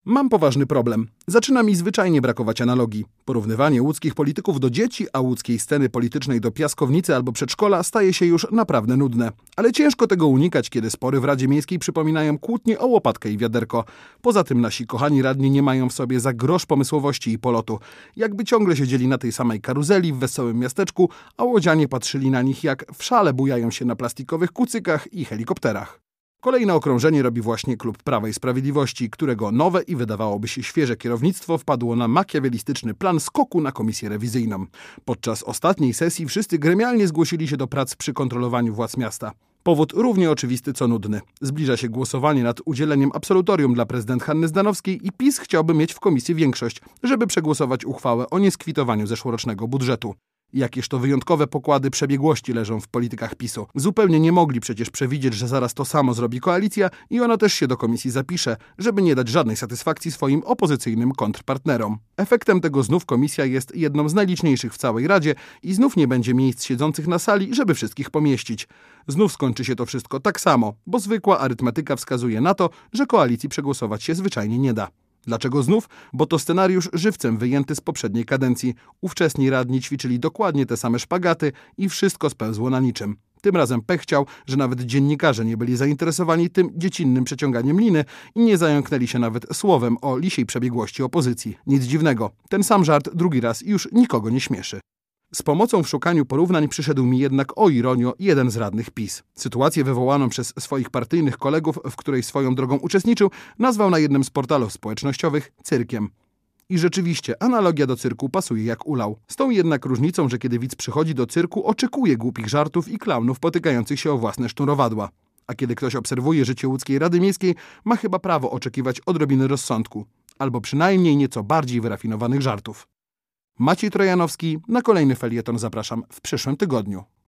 Mam poważny problem. Zaczyna mi zwyczajnie brakować analogii. Porównywanie łódzkich polityków do dzieci, a łódzkiej sceny politycznej do piaskownicy albo przedszkola staje się już naprawdę nudne. Ale ciężko tego unikać, kiedy spory w Radzie Miejskiej przypominają kłótnie o łopatkę i wiaderko. Poza tym nasi kochani radni nie mają w sobie za grosz pomysłowości i polotu. Jakby ciągle siedzieli na tej samej karuzeli w wesołym miasteczku, a łodzianie patrzyli na nich jak w szale bujają się na plastikowych kucykach i helikopterach. Kolejne okrążenie robi właśnie klub Prawa i Sprawiedliwości, którego nowe i wydawałoby się świeże kierownictwo wpadło na makiawelistyczny plan skoku na komisję rewizyjną. Podczas ostatniej sesji wszyscy gremialnie zgłosili się do prac przy kontrolowaniu władz miasta. Powód równie oczywisty co nudny. Zbliża się głosowanie nad udzieleniem absolutorium dla prezydent Hanny Zdanowskiej i PiS chciałby mieć w komisji większość, żeby przegłosować uchwałę o nieskwitowaniu zeszłorocznego budżetu. Jakież to wyjątkowe pokłady przebiegłości leżą w politykach PiS-u. Zupełnie nie mogli przecież przewidzieć, że zaraz to samo zrobi koalicja i ona też się do komisji zapisze, żeby nie dać żadnej satysfakcji swoim opozycyjnym kontrpartnerom. Efektem tego znów komisja jest jedną z najliczniejszych w całej Radzie i znów nie będzie miejsc siedzących na sali, żeby wszystkich pomieścić. Znów skończy się to wszystko tak samo, bo zwykła arytmetyka wskazuje na to, że koalicji przegłosować się zwyczajnie nie da. Dlaczego znów? Bo to scenariusz żywcem wyjęty z poprzedniej kadencji. Ówczesni radni ćwiczyli dokładnie te same szpagaty i wszystko spełzło na niczym. Tym razem pech chciał, że nawet dziennikarze nie byli zainteresowani tym dziecinnym przeciąganiem liny i nie zająknęli się nawet słowem o lisiej przebiegłości opozycji. Nic dziwnego, ten sam żart drugi raz już nikogo nie śmieszy. Z pomocą w szukaniu porównań przyszedł mi jednak, o ironio, jeden z radnych PiS. Sytuację wywołaną przez swoich partyjnych kolegów, w której swoją drogą uczestniczył, nazwał na jednym z portalów społecznościowych cyrkiem. I rzeczywiście, analogia do cyrku pasuje jak ulał. Z tą jednak różnicą, że kiedy widz przychodzi do cyrku, oczekuje głupich żartów i klaunów potykających się o własne sznurowadła. A kiedy ktoś obserwuje życie łódzkiej Rady Miejskiej, ma chyba prawo oczekiwać odrobiny rozsądku. Albo przynajmniej nieco bardziej wyrafinowanych żartów. Maciej Trojanowski, na kolejny felieton zapraszam w przyszłym tygodniu.